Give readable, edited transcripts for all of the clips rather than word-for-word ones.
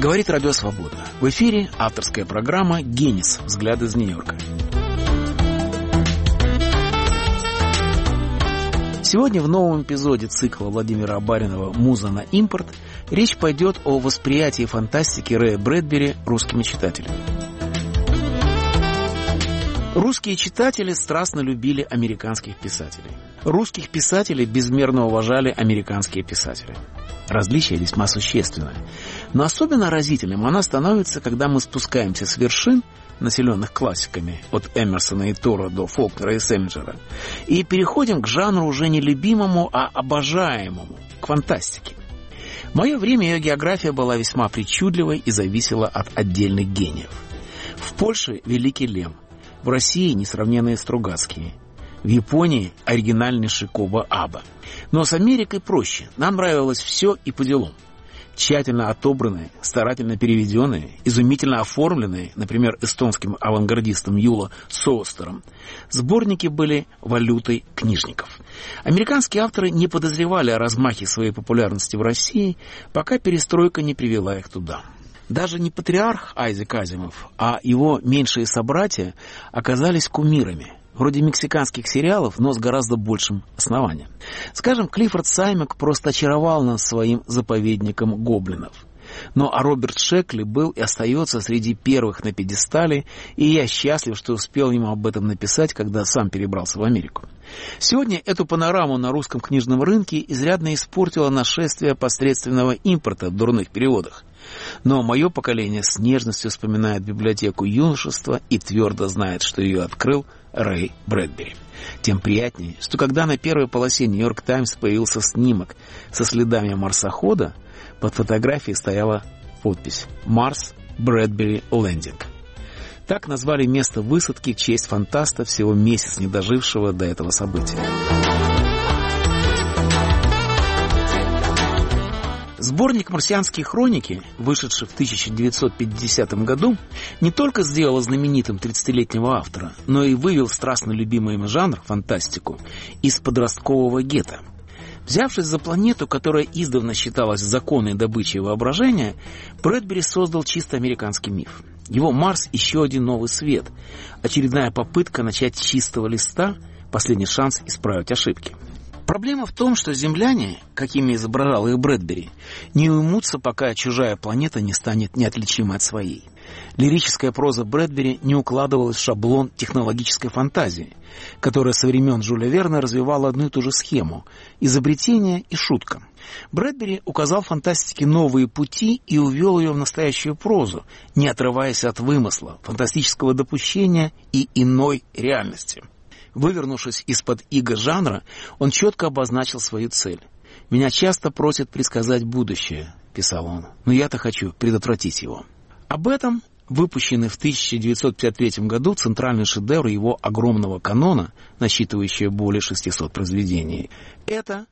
Говорит Радио Свобода. В эфире авторская программа «Генис. Взгляд из Нью-Йорка». Сегодня в новом эпизоде цикла Владимира Абаринова «Муза на импорт» речь пойдет о восприятии фантастики Рэя Брэдбери русскими читателями. Русские читатели страстно любили американских писателей. Русских писателей безмерно уважали американские писатели. Различие весьма существенное. Но особенно разительным оно становится, когда мы спускаемся с вершин, населенных классиками, от Эмерсона и Тора до Фолкнера и Селлинджера, и переходим к жанру уже не любимому, а обожаемому, к фантастике. В мое время ее география была весьма причудливой и зависела от отдельных гениев. В Польше – великий Лем, в России – несравненные Стругацкие, в Японии – оригинальнейший Коба Аба. Но с Америкой проще, нам нравилось все и по делам. Тщательно отобранные, старательно переведенные, изумительно оформленные, например, эстонским авангардистом Юло Соостером, сборники были валютой книжников. Американские авторы не подозревали о размахе своей популярности в России, пока перестройка не привела их туда. Даже не патриарх Айзек Азимов, а его меньшие собратья оказались кумирами. Вроде мексиканских сериалов, но с гораздо большим основанием. Скажем, Клиффорд Саймак просто очаровал нас своим заповедником гоблинов. Но Роберт Шекли был и остается среди первых на пьедестале, и я счастлив, что успел ему об этом написать, когда сам перебрался в Америку. Сегодня эту панораму на русском книжном рынке изрядно испортило нашествие посредственного импорта в дурных переводах. Но мое поколение с нежностью вспоминает библиотеку юношества и твердо знает, что ее открыл Рэй Брэдбери. Тем приятнее, что когда на первой полосе «Нью-Йорк Таймс» появился снимок со следами марсохода, под фотографией стояла подпись «Марс Брэдбери Лендинг». Так назвали место высадки в честь фантаста, всего месяц не дожившего до этого события. Сборник «Марсианские хроники», вышедший в 1950 году, не только сделал знаменитым 30-летнего автора, но и вывел страстно любимый им жанр, фантастику, из подросткового гетто. Взявшись за планету, которая издавна считалась законной добычей воображения, Брэдбери создал чисто американский миф. Его Марс – еще один новый свет, очередная попытка начать с чистого листа, последний шанс исправить ошибки. Проблема в том, что земляне, какими изображал их Брэдбери, не уймутся, пока чужая планета не станет неотличимой от своей. Лирическая проза Брэдбери не укладывалась в шаблон технологической фантазии, которая со времен Жюля Верна развивала одну и ту же схему – изобретение и шутка. Брэдбери указал фантастике новые пути и увел ее в настоящую прозу, не отрываясь от вымысла, фантастического допущения и иной реальности. Вывернувшись из-под иго жанра, он четко обозначил свою цель. «Меня часто просят предсказать будущее», — писал он, — «но я-то хочу предотвратить его». Об этом выпущенный в 1953 году центральный шедевр его огромного канона, насчитывающий более 600 произведений. Это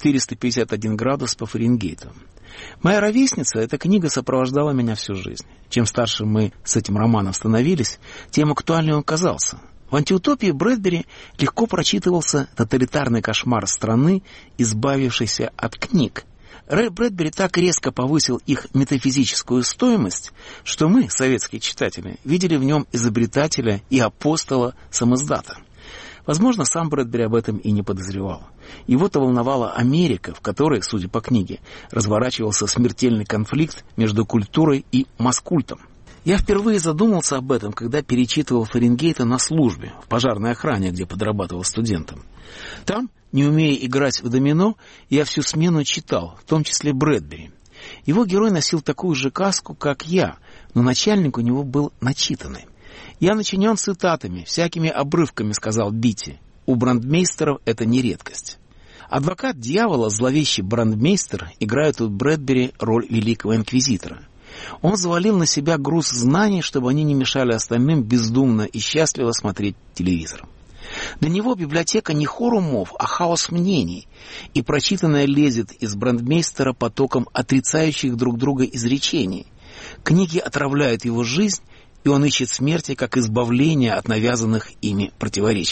«451 градус по Фаренгейту». «Моя ровесница» — эта книга сопровождала меня всю жизнь. Чем старше мы с этим романом становились, тем актуальнее он казался. В «Антиутопии» Брэдбери легко прочитывался тоталитарный кошмар страны, избавившейся от книг. Рэй Брэдбери так резко повысил их метафизическую стоимость, что мы, советские читатели, видели в нем изобретателя и апостола самиздата. Возможно, сам Брэдбери об этом и не подозревал. Его-то волновала Америка, в которой, судя по книге, разворачивался смертельный конфликт между культурой и маскультом. Я впервые задумался об этом, когда перечитывал Фаренгейта на службе, в пожарной охране, где подрабатывал студентом. Там, не умея играть в домино, я всю смену читал, в том числе Брэдбери. Его герой носил такую же каску, как я, но начальник у него был начитанный. «Я начинен цитатами, всякими обрывками», — сказал Битти. «У брандмейстеров это не редкость». Адвокат дьявола, зловещий брандмейстер, играет у Брэдбери роль великого инквизитора. Он взвалил на себя груз знаний, чтобы они не мешали остальным бездумно и счастливо смотреть телевизор. Для него библиотека не хор умов, а хаос мнений, и прочитанное лезет из брандмейстера потоком отрицающих друг друга изречений. Книги отравляют его жизнь, и он ищет смерти как избавление от навязанных ими противоречий.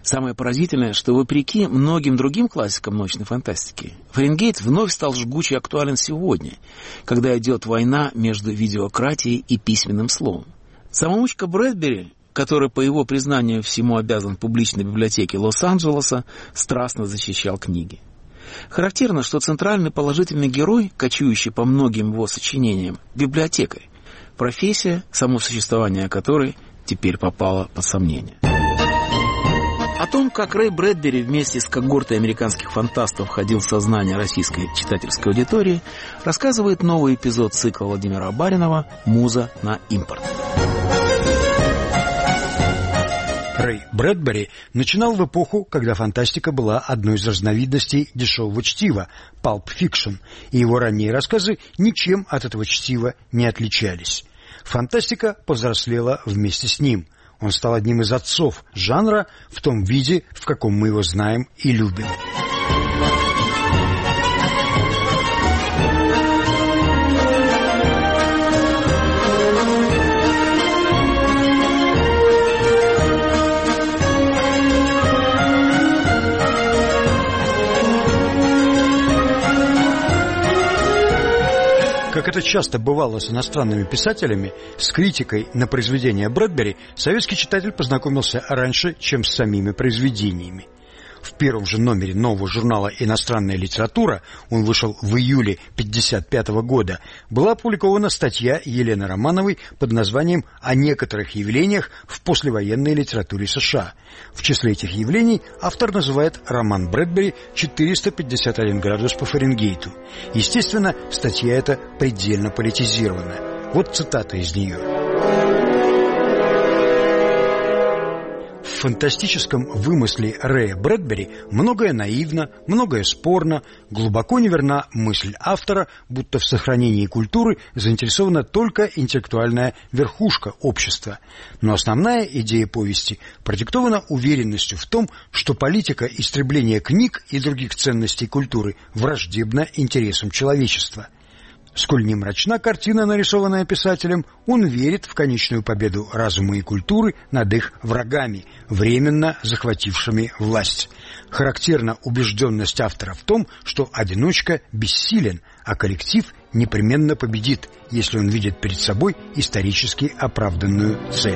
Самое поразительное, что вопреки многим другим классикам научной фантастики, Фаренгейт вновь стал жгуче актуален сегодня, когда идет война между видеократией и письменным словом. Самоучка Брэдбери, который, по его признанию, всему обязан публичной библиотеке Лос-Анджелеса, страстно защищал книги. Характерно, что центральный положительный герой, кочующий по многим его сочинениям, библиотекарь, профессия, само существование которой теперь попало под сомнение. О том, как Рэй Брэдбери вместе с когортой американских фантастов входил в сознание российской читательской аудитории, рассказывает новый эпизод цикла Владимира Баринова «Муза на импорт». Рэй Брэдбери начинал в эпоху, когда фантастика была одной из разновидностей дешевого чтива – pulp fiction, и его ранние рассказы ничем от этого чтива не отличались. Фантастика повзрослела вместе с ним. Он стал одним из отцов жанра в том виде, в каком мы его знаем и любим. Как это часто бывало с иностранными писателями, с критикой на произведения Брэдбери советский читатель познакомился раньше, чем с самими произведениями. В первом же номере нового журнала «Иностранная литература», он вышел в июле 1955 года, была опубликована статья Елены Романовой под названием «О некоторых явлениях в послевоенной литературе США». В числе этих явлений автор называет роман Брэдбери «451 градус по Фаренгейту». Естественно, статья эта предельно политизирована. Вот цитата из нее. В фантастическом вымысле Рэя Брэдбери многое наивно, многое спорно, глубоко неверна мысль автора, будто в сохранении культуры заинтересована только интеллектуальная верхушка общества. Но основная идея повести продиктована уверенностью в том, что политика истребления книг и других ценностей культуры враждебна интересам человечества. Сколь не мрачна картина, нарисованная писателем, он верит в конечную победу разума и культуры над их врагами, временно захватившими власть. Характерна убежденность автора в том, что одиночка бессилен, а коллектив непременно победит, если он видит перед собой исторически оправданную цель.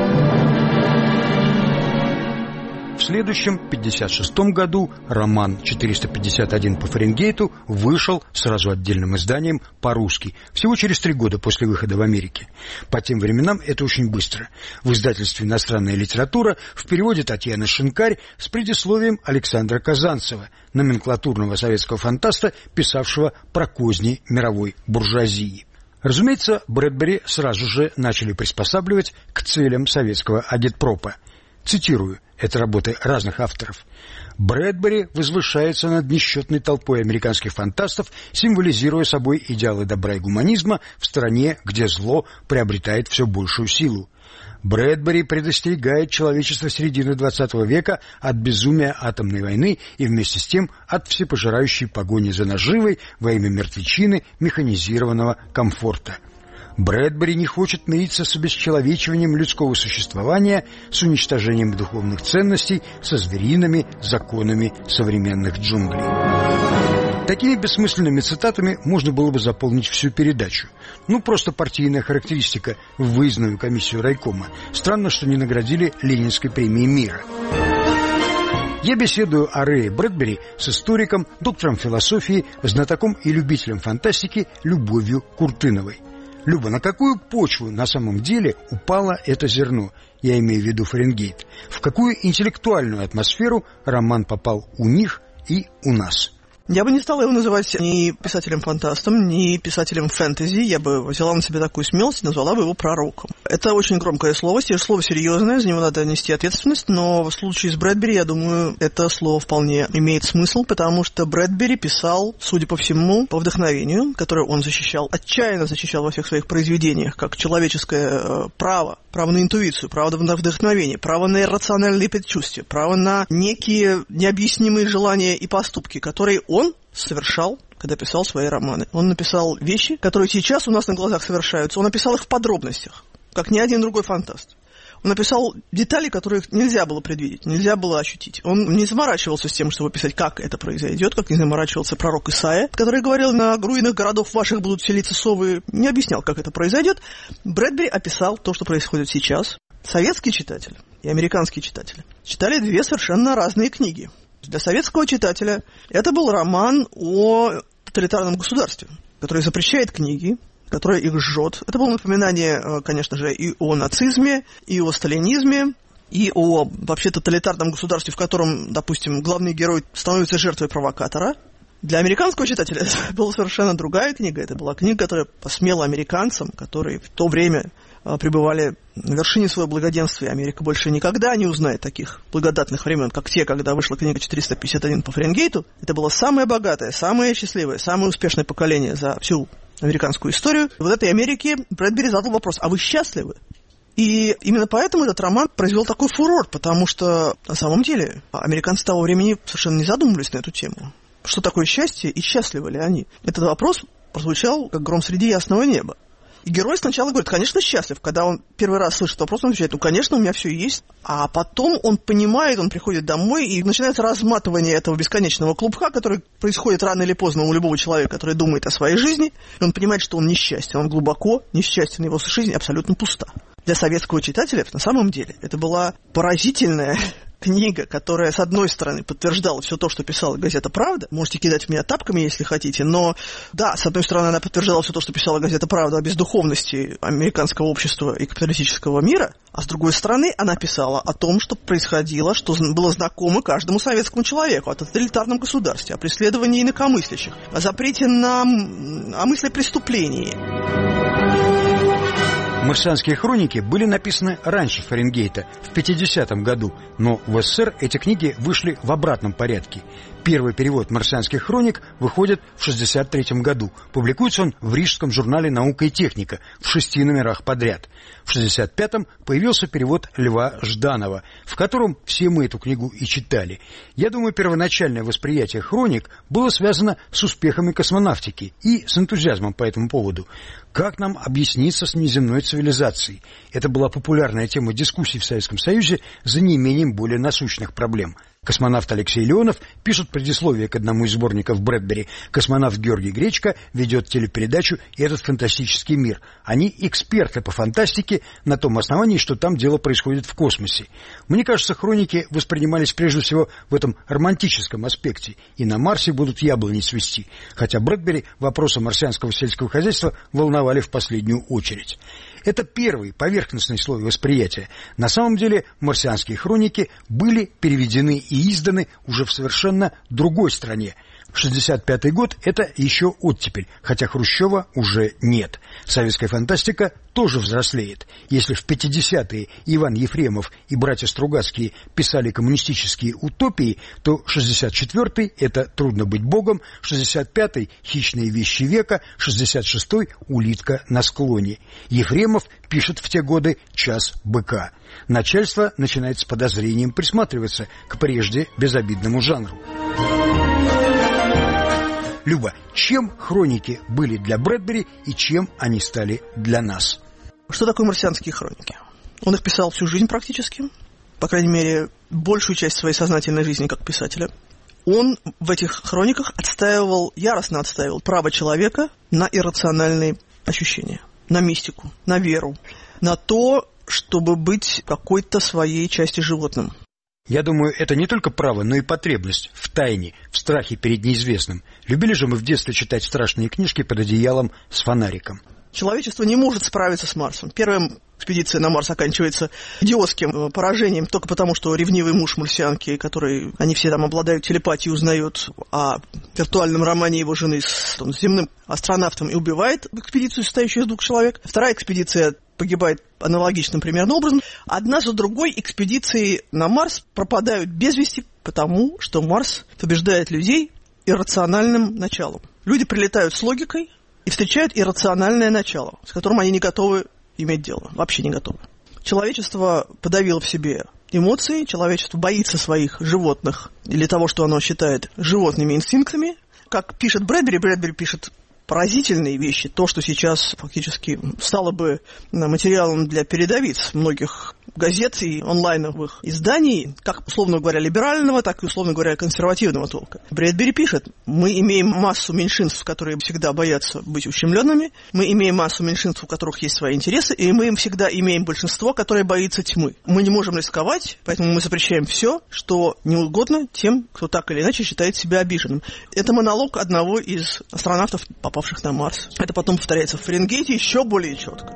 В следующем, 1956 году, роман «451 по Фаренгейту» вышел сразу отдельным изданием по-русски, всего через 3 года после выхода в Америке. По тем временам это очень быстро. В издательстве «Иностранная литература» в переводе Татьяны Шинкарь с предисловием Александра Казанцева, номенклатурного советского фантаста, писавшего про козни мировой буржуазии. Разумеется, Брэдбери сразу же начали приспосабливать к целям советского агитпропа. Цитирую, это работы разных авторов. Брэдбери возвышается над несчетной толпой американских фантастов, символизируя собой идеалы добра и гуманизма в стране, где зло приобретает все большую силу. Брэдбери предостерегает человечество середины XX века от безумия атомной войны и вместе с тем от всепожирающей погони за наживой во имя мертвечины механизированного комфорта. Брэдбери не хочет мириться с обесчеловечиванием людского существования, с уничтожением духовных ценностей, со звериными законами современных джунглей. Такими бессмысленными цитатами можно было бы заполнить всю передачу. Просто партийная характеристика в выездную комиссию райкома. Странно, что не наградили Ленинской премией мира. Я беседую о Рэе Брэдбери с историком, доктором философии, знатоком и любителем фантастики Любовью Куртыновой. Люба, на какую почву на самом деле упало это зерно? Я имею в виду Фаренгейт. В какую интеллектуальную атмосферу роман попал у них и у нас? Я бы не стала его называть ни писателем-фантастом, ни писателем фэнтези. Я бы взяла на себя такую смелость и назвала бы его пророком. Это очень громкое слово, слово серьезное, за него надо нести ответственность, но в случае с Брэдбери, я думаю, это слово вполне имеет смысл, потому что Брэдбери писал, судя по всему, по вдохновению, которое он защищал, отчаянно защищал во всех своих произведениях, как человеческое право на интуицию, право на вдохновение, право на иррациональные предчувствия, право на некие необъяснимые желания и поступки, которые он совершал, когда писал свои романы. Он написал вещи, которые сейчас у нас на глазах совершаются. Он написал их в подробностях, как ни один другой фантаст. Он написал детали, которых нельзя было предвидеть, нельзя было ощутить. Он не заморачивался с тем, чтобы писать, как это произойдет, как не заморачивался пророк Исаия, который говорил, на руинах городов ваших будут селиться совы, не объяснял, как это произойдет. Брэдбери описал то, что происходит сейчас. Советский читатель и американский читатель читали две совершенно разные книги. Для советского читателя это был роман о тоталитарном государстве, который запрещает книги, которое их жжет. Это было напоминание, конечно же, и о нацизме, и о сталинизме, и о вообще тоталитарном государстве, в котором, допустим, главный герой становится жертвой провокатора. Для американского читателя это была совершенно другая книга. Это была книга, которая посмела американцам, которые в то время пребывали на вершине своего благоденствия. Америка больше никогда не узнает таких благодатных времен, как те, когда вышла книга 451 по Фаренгейту. Это было самое богатое, самое счастливое, самое успешное поколение за всю американскую историю. В этой Америке Брэдбери задал вопрос: а вы счастливы? И именно поэтому этот роман произвел такой фурор, потому что на самом деле американцы того времени совершенно не задумывались на эту тему. Что такое счастье и счастливы ли они? Этот вопрос прозвучал как гром среди ясного неба. И герой сначала говорит, конечно, счастлив. Когда он первый раз слышит вопрос, он отвечает, конечно, у меня все есть. А потом он понимает, он приходит домой, и начинается разматывание этого бесконечного клубка, который происходит рано или поздно у любого человека, который думает о своей жизни. И он понимает, что он несчастен, он глубоко несчастен, его жизнь абсолютно пуста. Для советского читателя, на самом деле, это была поразительная книга, которая, с одной стороны, подтверждала все то, что писала газета «Правда». Можете кидать в меня тапками, если хотите, но, да, с одной стороны, она подтверждала все то, что писала газета «Правда» о бездуховности американского общества и капиталистического мира, а с другой стороны, она писала о том, что происходило, что было знакомо каждому советскому человеку, о тоталитарном государстве, о преследовании инакомыслящих, о запрете о мысли о преступлении. «Марсианские хроники» были написаны раньше Фаренгейта, в 50-м году, но в СССР эти книги вышли в обратном порядке. Первый перевод «Марсианских хроник» выходит в 1963 году. Публикуется он в рижском журнале «Наука и техника» в 6 номерах подряд. В 1965-м появился перевод Льва Жданова, в котором все мы эту книгу и читали. Я думаю, первоначальное восприятие хроник было связано с успехами космонавтики и с энтузиазмом по этому поводу. Как нам объясниться с внеземной цивилизацией? Это была популярная тема дискуссий в Советском Союзе за неимением более насущных проблем. Космонавт Алексей Леонов пишет предисловие к одному из сборников Брэдбери. Космонавт Георгий Гречко ведет телепередачу «Этот фантастический мир». Они эксперты по фантастике на том основании, что там дело происходит в космосе. Мне кажется, хроники воспринимались прежде всего в этом романтическом аспекте. И на Марсе будут яблони цвести. Хотя Брэдбери вопросы марсианского сельского хозяйства волновали в последнюю очередь. Это первый поверхностный слой восприятия. На самом деле марсианские хроники были переведены и изданы уже в совершенно другой стране. 1965 год – это еще оттепель, хотя Хрущева уже нет. Советская фантастика тоже взрослеет. Если в 50-е Иван Ефремов и братья Стругацкие писали коммунистические утопии, то 64-й – это «Трудно быть богом», 65-й – «Хищные вещи века», 66-й – «Улитка на склоне». Ефремов пишет в те годы «Час быка». Начальство начинает с подозрением присматриваться к прежде безобидному жанру. Люба, чем хроники были для Брэдбери и чем они стали для нас? Что такое марсианские хроники? Он их писал всю жизнь практически, по крайней мере, большую часть своей сознательной жизни как писателя. Он в этих хрониках яростно отстаивал право человека на иррациональные ощущения, на мистику, на веру, на то, чтобы быть какой-то своей части животным. Я думаю, это не только право, но и потребность в тайне, в страхе перед неизвестным. Любили же мы в детстве читать страшные книжки под одеялом с фонариком. Человечество не может справиться с Марсом. Первая экспедиция на Марс оканчивается идиотским поражением только потому, что ревнивый муж марсианки, они все там обладают телепатией, узнает о виртуальном романе его жены с земным астронавтом и убивает экспедицию, состоящую из 2 человек. Вторая экспедиция погибает аналогичным примерно образом. Одна за другой экспедиции на Марс пропадают без вести, потому что Марс побеждает людей иррациональным началом. Люди прилетают с логикой и встречают иррациональное начало, с которым они не готовы иметь дело, вообще не готовы. Человечество подавило в себе эмоции, человечество боится своих животных или того, что оно считает животными инстинктами. Как пишет Брэдбери пишет поразительные вещи. То, что сейчас фактически стало бы материалом для передовиц многих газет и онлайновых изданий, как, условно говоря, либерального, так и, условно говоря, консервативного толка. Брэдбери пишет: мы имеем массу меньшинств, которые всегда боятся быть ущемленными, мы имеем массу меньшинств, у которых есть свои интересы, и мы всегда имеем большинство, которое боится тьмы. Мы не можем рисковать, поэтому мы запрещаем все, что не угодно тем, кто так или иначе считает себя обиженным. Это монолог одного из астронавтов, попавших на Марс. Это потом повторяется в Фаренгейте еще более четко.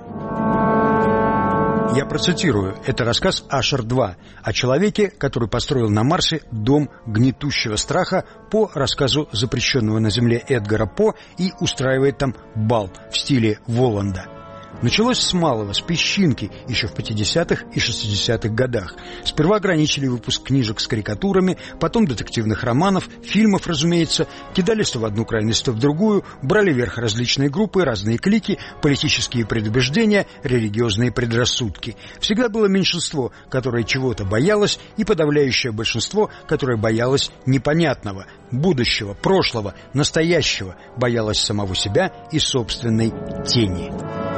Я процитирую. Это рассказ «Ашер-2» о человеке, который построил на Марсе дом гнетущего страха по рассказу запрещенного на Земле Эдгара По и устраивает там бал в стиле Воланда. Началось с малого, с песчинки, еще в 50-х и 60-х годах. Сперва ограничили выпуск книжек с карикатурами, потом детективных романов, фильмов, разумеется, кидались то в одну крайность, то в другую, брали верх различные группы, разные клики, политические предубеждения, религиозные предрассудки. Всегда было меньшинство, которое чего-то боялось, и подавляющее большинство, которое боялось непонятного, будущего, прошлого, настоящего, боялось самого себя и собственной тени.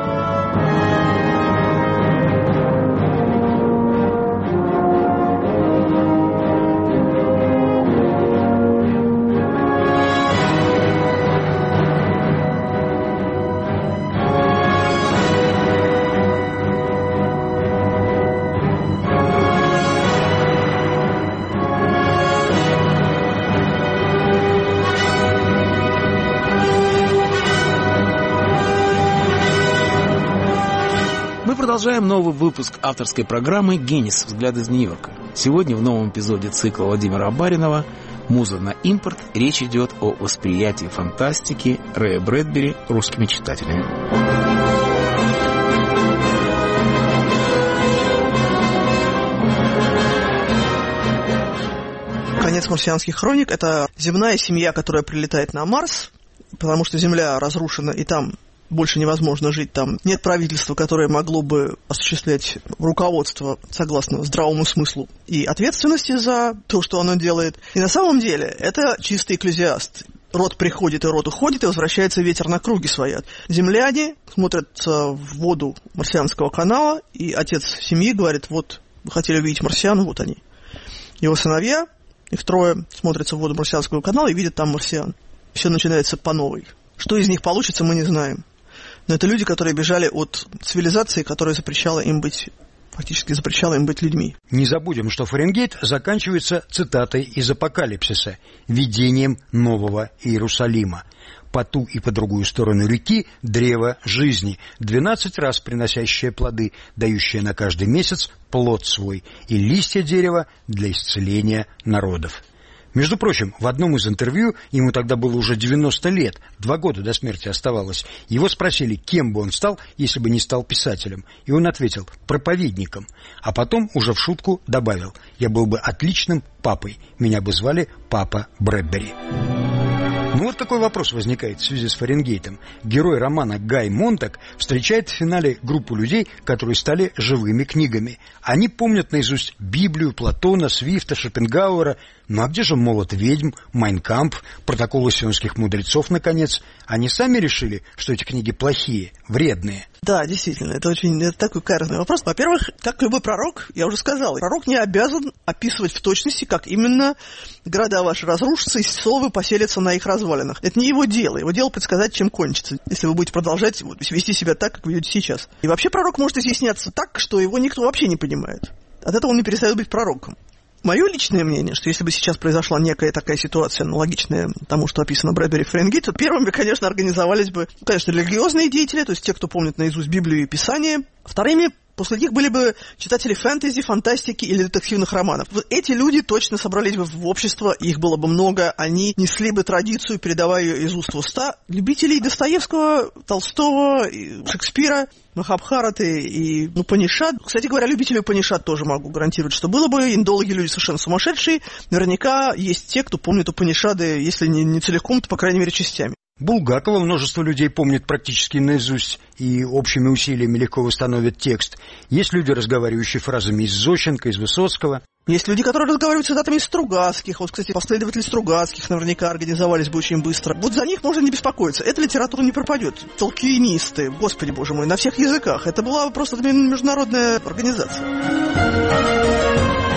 Продолжаем новый выпуск авторской программы «Генис. Взгляд из Нью-Йорка». Сегодня в новом эпизоде цикла Владимира Абаринова «Муза на импорт» речь идет о восприятии фантастики Рэя Брэдбери русскими читателями. Конец марсианских хроник — это земная семья, которая прилетает на Марс, потому что Земля разрушена, и там больше невозможно жить, там нет правительства, которое могло бы осуществлять руководство согласно здравому смыслу и ответственности за то, что оно делает. И на самом деле это чистый экклезиаст. Род приходит и род уходит, и возвращается ветер на круги своя. Земляне смотрят в воду марсианского канала, и отец семьи говорит: вот, вы хотели увидеть марсиан, вот они. Его сыновья, их трое, смотрятся в воду марсианского канала и видят там марсиан. Все начинается по новой. Что из них получится, мы не знаем. Но это люди, которые бежали от цивилизации, которая фактически запрещала им быть людьми. Не забудем, что Фаренгейт заканчивается цитатой из Апокалипсиса: «Видением нового Иерусалима. По ту и по другую сторону реки древо жизни, 12 раз приносящее плоды, дающее на каждый месяц плод свой, и листья дерева для исцеления народов». Между прочим, в одном из интервью, ему тогда было уже 90 лет, 2 года до смерти оставалось, его спросили, кем бы он стал, если бы не стал писателем. И он ответил: проповедником. А потом уже в шутку добавил: я был бы отличным папой, меня бы звали Папа Брэдбери. Ну вот такой вопрос возникает в связи с Фаренгейтом. Герой романа Гай Монтак встречает в финале группу людей, которые стали живыми книгами. Они помнят наизусть Библию, Платона, Свифта, Шопенгауэра. Ну а где же «Молот ведьм», «Майн кампф», «Протоколы сионских мудрецов», наконец? Они сами решили, что эти книги плохие, вредные. Да, действительно, это такой каверзный вопрос. Во-первых, как любой пророк, я уже сказал, пророк не обязан описывать в точности, как именно города ваши разрушатся и совы поселятся на их развалинах. Это не его дело. Его дело предсказать, чем кончится, если вы будете продолжать вести себя так, как вы ведете сейчас. И вообще пророк может изъясняться так, что его никто вообще не понимает. От этого он не перестает быть пророком. Мое личное мнение, что если бы сейчас произошла некая такая ситуация, аналогичная тому, что описано Брэдбери в Фаренгейте, то первыми, конечно, организовались бы, конечно, религиозные деятели, то есть те, кто помнит наизусть Библию и Писание. Вторыми, после них были бы читатели фэнтези, фантастики или детективных романов. Вот эти люди точно собрались бы в общество, их было бы много, они несли бы традицию, передавая ее из уст в уста. Любителей Достоевского, Толстого, Шекспира, Махабхараты и Упанишад. Кстати говоря, любителей Упанишад тоже могу гарантировать, что было бы. Индологи люди совершенно сумасшедшие. Наверняка есть те, кто помнит Упанишады, если не целиком, то, по крайней мере, частями. Булгакова множество людей помнит практически наизусть. и общими усилиями легко восстановят текст. Есть люди, разговаривающие фразами из Зощенко, из Высоцкого. Есть люди, которые разговаривают цитатами из Стругацких. Вот, кстати, последователи Стругацких наверняка организовались бы очень быстро. Вот за них можно не беспокоиться. Эта литература не пропадет. Толкиенисты, господи боже мой, на всех языках. Это была просто международная организация.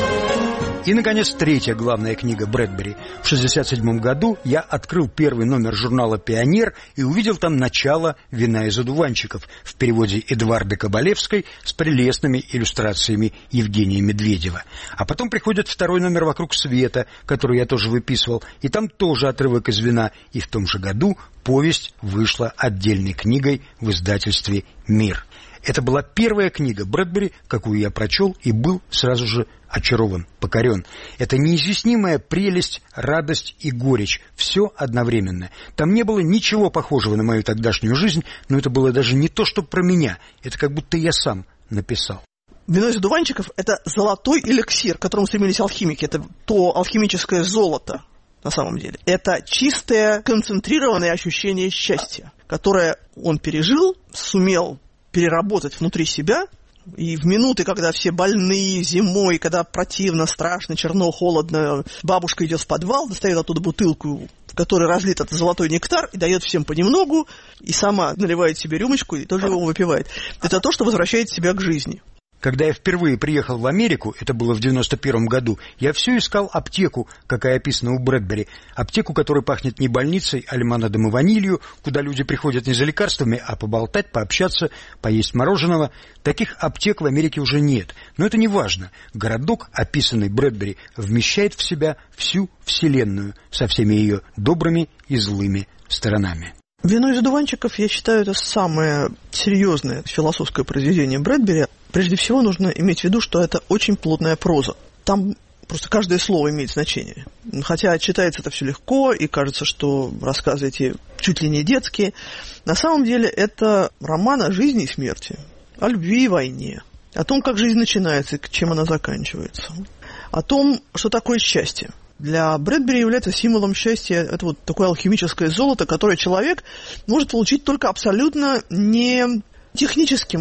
И, наконец, третья главная книга Брэдбери. В 1967 году я открыл первый номер журнала «Пионер» и увидел там начало «Вина из одуванчиков» в переводе Эдварды Кабалевской с прелестными иллюстрациями Евгения Медведева. А потом приходит второй номер «Вокруг света», который я тоже выписывал, и там тоже отрывок из «Вина». И в том же году повесть вышла отдельной книгой в издательстве «Мир». Это была первая книга Брэдбери, какую я прочел и был сразу же очарован, покорен. Это неизъяснимая прелесть, радость и горечь. Все одновременно. Там не было ничего похожего на мою тогдашнюю жизнь, но это было даже не то, что про меня. Это как будто я сам написал. «Вино из одуванчиков» — это золотой эликсир, к которому стремились алхимики. Это то алхимическое золото, на самом деле. Это чистое, концентрированное ощущение счастья, которое он пережил, сумел переработать внутри себя, и в минуты, когда все больные зимой, когда противно, страшно, черно, холодно, бабушка идет в подвал, достает оттуда бутылку, в которой разлит этот золотой нектар, и дает всем понемногу, и сама наливает себе рюмочку и тоже его выпивает. Это то, что возвращает себя к жизни. Когда я впервые приехал в Америку, это было в 91 году, я все искал аптеку, какая описана у Брэдбери. Аптеку, которая пахнет не больницей, а лимонадом и ванилью, куда люди приходят не за лекарствами, а поболтать, пообщаться, поесть мороженого. Таких аптек в Америке уже нет. Но это не важно. Городок, описанный Брэдбери, вмещает в себя всю вселенную со всеми ее добрыми и злыми сторонами. «Вино из одуванчиков», я считаю, это самое серьезное философское произведение Брэдбери. Прежде всего, нужно иметь в виду, что это очень плотная проза. Там просто каждое слово имеет значение. Хотя читается это все легко, и кажется, что рассказы эти чуть ли не детские. На самом деле это роман о жизни и смерти, о любви и войне, о том, как жизнь начинается и чем она заканчивается, о том, что такое счастье. Для Брэдбери является символом счастья это вот такое алхимическое золото, которое человек может получить только абсолютно не техническим,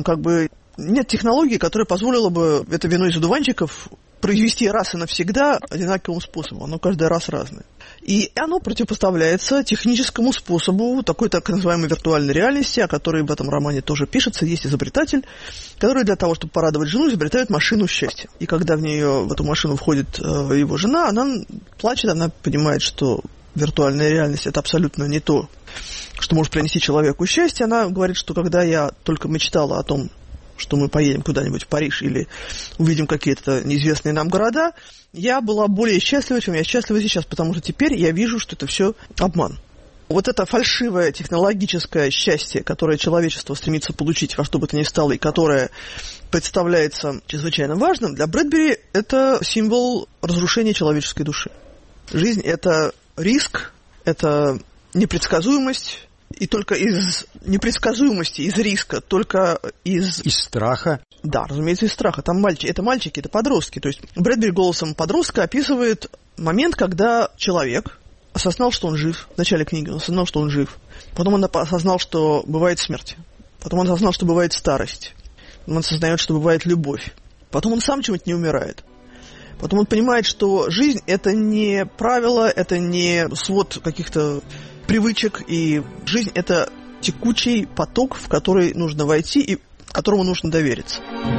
нет технологии, которая позволила бы это вино из одуванчиков произвести раз и навсегда одинаковым способом. Оно каждый раз разное. И оно противопоставляется техническому способу такой так называемой виртуальной реальности, о которой в этом романе тоже пишется. Есть изобретатель, который для того, чтобы порадовать жену, изобретает машину счастья. И когда в эту машину входит его жена, она плачет, она понимает, что виртуальная реальность – это абсолютно не то, что может принести человеку счастье. Она говорит, что когда я только мечтала о том, что мы поедем куда-нибудь в Париж или увидим какие-то неизвестные нам города, я была более счастлива, чем я счастлива сейчас, потому что теперь я вижу, что это все обман. Вот это фальшивое технологическое счастье, которое человечество стремится получить во что бы то ни стало, и которое представляется чрезвычайно важным, для Брэдбери это символ разрушения человеческой души. Жизнь – это риск, это непредсказуемость. И только из непредсказуемости, из риска, только из страха. Да, разумеется, из страха. Там мальчики, это подростки. То есть Брэдбери голосом подростка описывает момент, когда человек осознал, что он жив. В начале книги он осознал, что он жив. Потом он осознал, что бывает смерть. Потом он осознал, что бывает старость. Он осознает, что бывает любовь. Потом он сам чему-то не умирает. Потом он понимает, что жизнь – это не правило, это не свод каких-то привычек, и жизнь – это текучий поток, в который нужно войти и которому нужно довериться.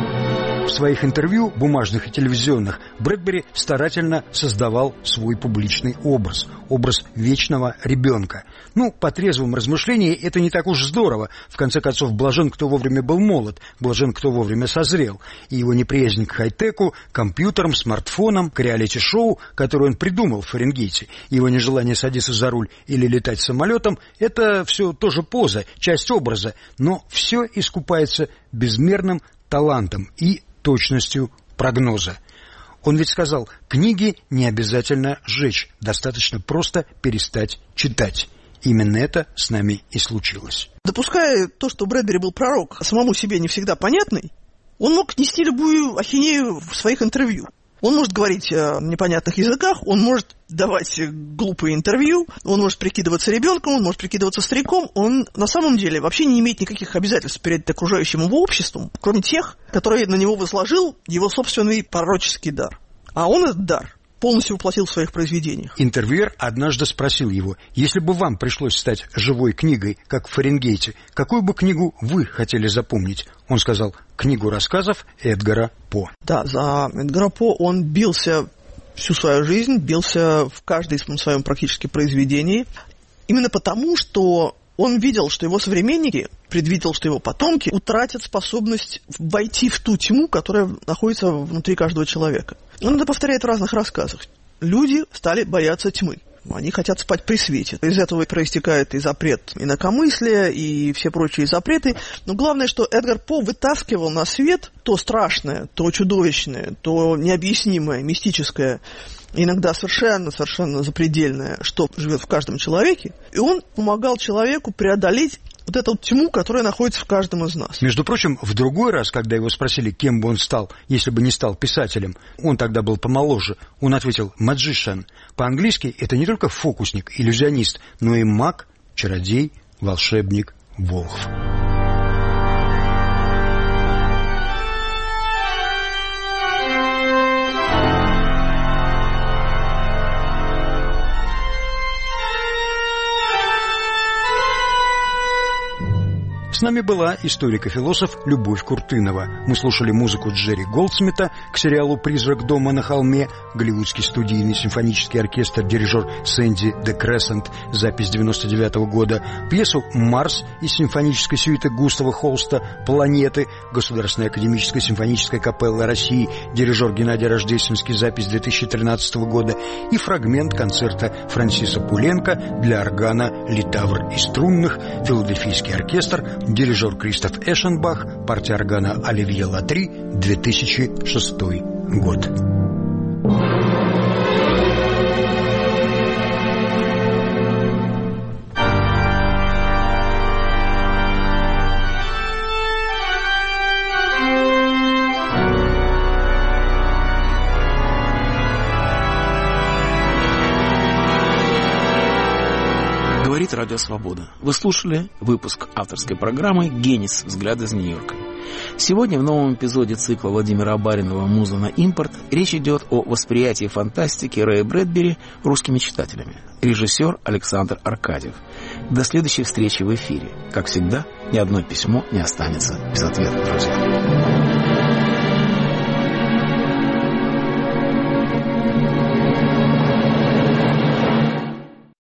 В своих интервью, бумажных и телевизионных, Брэдбери старательно создавал свой публичный образ вечного ребенка. По трезвому размышлению, это не так уж здорово. В конце концов, блажен, кто вовремя был молод, блажен, кто вовремя созрел. И его неприязнь к хай-теку, компьютерам, смартфонам, к реалити-шоу, которое он придумал в Фаренгейте, его нежелание садиться за руль или летать самолетом, это все тоже поза, часть образа, но все искупается безмерным талантом и точностью прогноза. Он ведь сказал, книги не обязательно сжечь, достаточно просто перестать читать. Именно это с нами и случилось. Допуская то, что Брэдбери был пророк, самому себе не всегда понятный, он мог нести любую ахинею в своих интервью. Он может говорить на непонятных языках, он может давать глупые интервью, он может прикидываться ребенком, он может прикидываться стариком. Он на самом деле вообще не имеет никаких обязательств перед окружающим его обществом, кроме тех, которые на него возложил его собственный пророческий дар. А он этот дар полностью воплотил в своих произведениях. Интервьюер однажды спросил его: если бы вам пришлось стать живой книгой, как в Фаренгейте, какую бы книгу вы хотели запомнить? Он сказал: книгу рассказов Эдгара По. Да, за Эдгара По он бился всю свою жизнь, бился в каждом своем практически произведении, именно потому, что он видел, что его современники, предвидел, что его потомки утратят способность войти в ту тьму, которая находится внутри каждого человека. Он это повторяет в разных рассказах. Люди стали бояться тьмы. Они хотят спать при свете. Из этого проистекает и запрет инакомыслия, и все прочие запреты. Но главное, что Эдгар По вытаскивал на свет то страшное, то чудовищное, то необъяснимое, мистическое, иногда совершенно запредельное, что живет в каждом человеке. И он помогал человеку преодолеть вот эту вот тьму, которая находится в каждом из нас. Между прочим, в другой раз, когда его спросили, кем бы он стал, если бы не стал писателем, он тогда был помоложе, он ответил «magician». По-английски это не только фокусник, иллюзионист, но и маг, чародей, волшебник, волхв. С нами была историк-философ Любовь Куртынова. Мы слушали музыку Джерри Голдсмита к сериалу «Призрак дома на холме», голливудский студийный симфонический оркестр, дирижер Сэнди де Крессент, запись 99-го года, пьесу «Марс» из симфонической сюиты Густава Холста «Планеты», Государственная академическая симфоническая капелла России, дирижер Геннадий Рождественский, запись 2013 года, и фрагмент концерта Франсиса Пуленко для органа, литавр и струнных, филадельфийский оркестр, дирижер Кристоф Эшенбах, партия органа Оливье Латри, 2006 год. Радио Свобода. Вы слушали выпуск авторской программы «Генис. Взгляд из Нью-Йорка». Сегодня в новом эпизоде цикла Владимира Абаринова «Муза на импорт» речь идет о восприятии фантастики Рэя Брэдбери русскими читателями. Режиссер Александр Аркадьев. До следующей встречи в эфире. Как всегда, ни одно письмо не останется без ответа, друзья.